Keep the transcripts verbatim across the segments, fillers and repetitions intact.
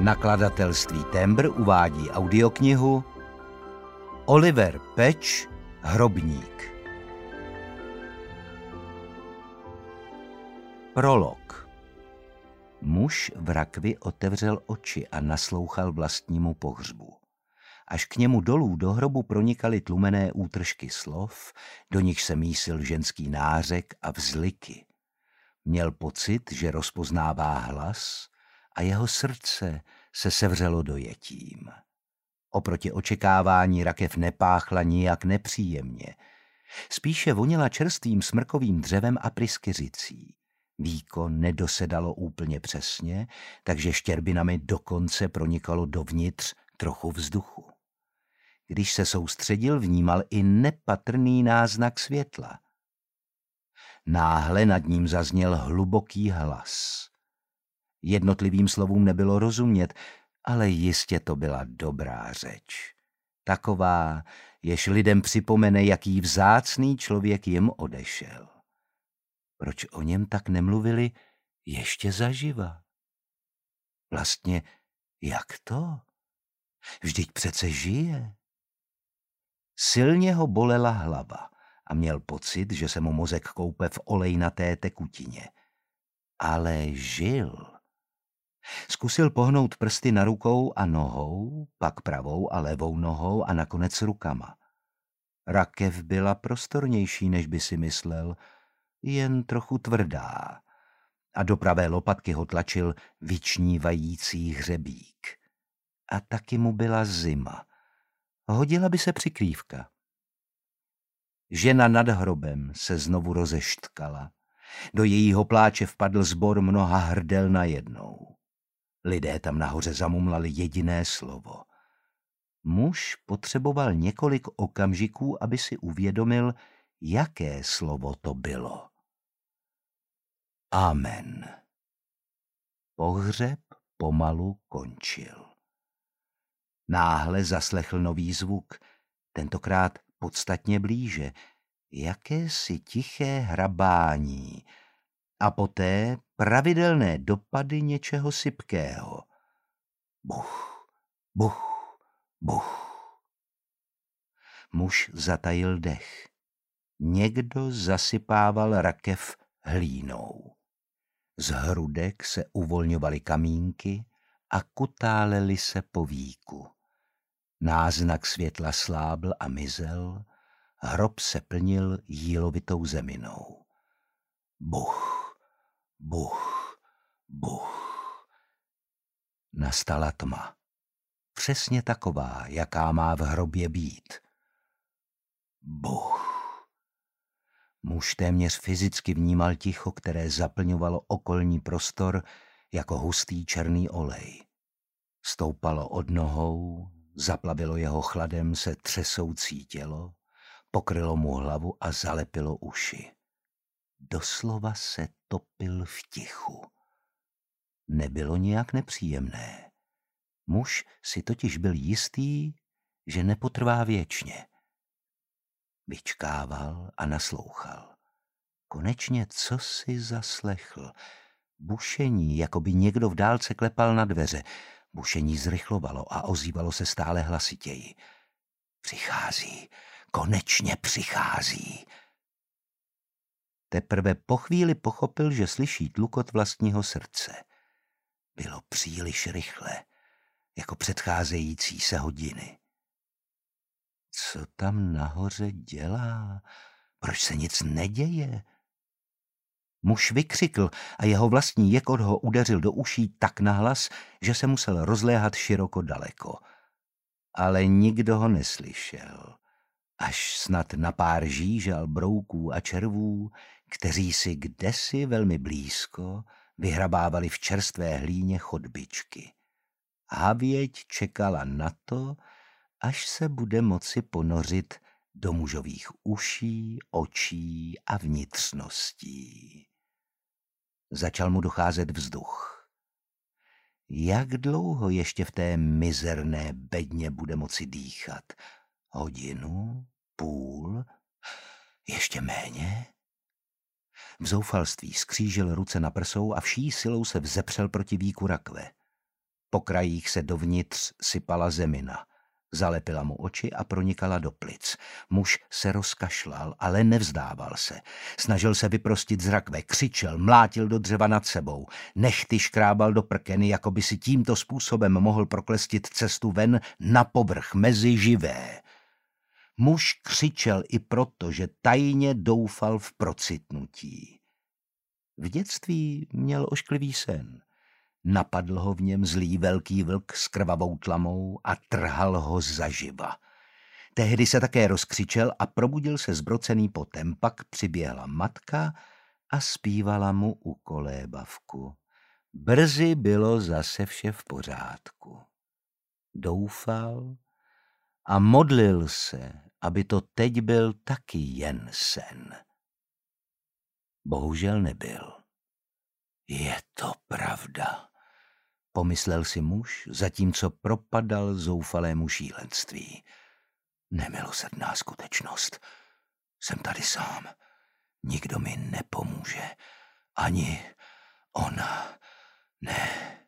Nakladatelství Tembr uvádí audioknihu Oliver Patch, Hrobník. Prolog. Muž v rakvi otevřel oči a naslouchal vlastnímu pohřbu. Až k němu dolů do hrobu pronikaly tlumené útržky slov, do nich se mísil ženský nářek a vzliky. Měl pocit, že rozpoznává hlas a jeho srdce se sevřelo dojetím. Oproti očekávání rakev nepáchla nijak nepříjemně. Spíše voněla čerstvým smrkovým dřevem a pryskyřicí. Víko nedosedalo úplně přesně, takže štěrbinami dokonce pronikalo dovnitř trochu vzduchu. Když se soustředil, vnímal i nepatrný náznak světla. Náhle nad ním zazněl hluboký hlas. Jednotlivým slovům nebylo rozumět, ale jistě to byla dobrá řeč. Taková, jež lidem připomene, jaký vzácný člověk jim odešel. Proč o něm tak nemluvili ještě zaživa? Vlastně, jak to? Vždyť přece žije. Silně ho bolela hlava a měl pocit, že se mu mozek koupe v olejnaté tekutině. Ale žil. Zkusil pohnout prsty na rukou a nohou, pak pravou a levou nohou a nakonec rukama. Rakev byla prostornější, než by si myslel, jen trochu tvrdá. A do pravé lopatky ho tlačil vyčnívající hřebík. A taky mu byla zima. Hodila by se přikrývka. Žena nad hrobem se znovu rozeštkala. Do jejího pláče vpadl sbor mnoha hrdel najednou. Lidé tam nahoře zamumlali jediné slovo. Muž potřeboval několik okamžiků, aby si uvědomil, jaké slovo to bylo. Amen. Pohřeb pomalu končil. Náhle zaslechl nový zvuk, tentokrát podstatně blíže, jakési tiché hrabání a poté pravidelné dopady něčeho sypkého. Buch, buch, buch. Muž zatajil dech. Někdo zasypával rakev hlínou. Z hrudek se uvolňovaly kamínky a kutálely se po víku. Náznak světla slábl a mizel, hrob se plnil jílovitou zeminou. Buch, buch, buch. Nastala tma. Přesně taková, jaká má v hrobě být. Buch. Muž téměř fyzicky vnímal ticho, které zaplňovalo okolní prostor jako hustý černý olej. Stoupalo od nohou, zaplavilo jeho chladem se třesoucí tělo, pokrylo mu hlavu a zalepilo uši. Doslova se topil v tichu. Nebylo nijak nepříjemné. Muž si totiž byl jistý, že nepotrvá věčně. Vyčkával a naslouchal. Konečně co si zaslechl? Bušení, jako by někdo v dálce klepal na dveře. Bušení zrychlovalo a ozývalo se stále hlasitěji. Přichází, konečně přichází. Teprve po chvíli pochopil, že slyší tlukot vlastního srdce. Bylo příliš rychle, jako předcházející se hodiny. Co tam nahoře dělá? Proč se nic neděje? Muž vykřikl a jeho vlastní jekot ho udeřil do uší tak nahlas, že se musel rozléhat široko daleko. Ale nikdo ho neslyšel. Až snad na pár žížal, brouků a červů, kteří si kdesi velmi blízko vyhrabávali v čerstvé hlíně chodbičky. Havěť čekala na to, až se bude moci ponořit do mužových uší, očí a vnitřností. Začal mu docházet vzduch. Jak dlouho ještě v té mizerné bedně bude moci dýchat? Hodinu? Půl? Ještě méně? V zoufalství skřížil ruce na prsou a vší silou se vzepřel proti víku rakve. Po krajích se dovnitř sypala zemina. Zalepila mu oči a pronikala do plic. Muž se rozkašlal, ale nevzdával se. Snažil se vyprostit z rakve, křičel, mlátil do dřeva nad sebou. Nechty škrábal do prkeny, jako by si tímto způsobem mohl proklestit cestu ven na povrch mezi živé. Muž křičel i proto, že tajně doufal v procitnutí. V dětství měl ošklivý sen. Napadl ho v něm zlý velký vlk s krvavou tlamou a trhal ho zaživa. Tehdy se také rozkřičel a probudil se zbrocený potem. Pak přiběhla matka a zpívala mu u kolébavku. Brzy bylo zase vše v pořádku. Doufal a modlil se, aby to teď byl taky jen sen. Bohužel nebyl. Je to pravda, pomyslel si muž, zatímco propadal zoufalému šílenství. Nemilosrdná skutečnost. Jsem tady sám. Nikdo mi nepomůže. Ani ona. Ne.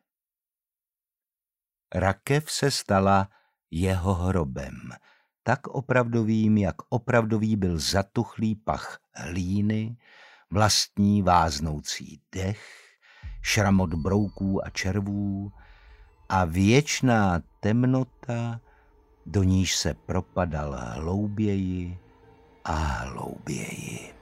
Rakev se stala jeho hrobem. Tak opravdovým, jak opravdový byl zatuchlý pach hlíny, vlastní váznoucí dech, šramot brouků a červů a věčná temnota, do níž se propadal hlouběji a hlouběji.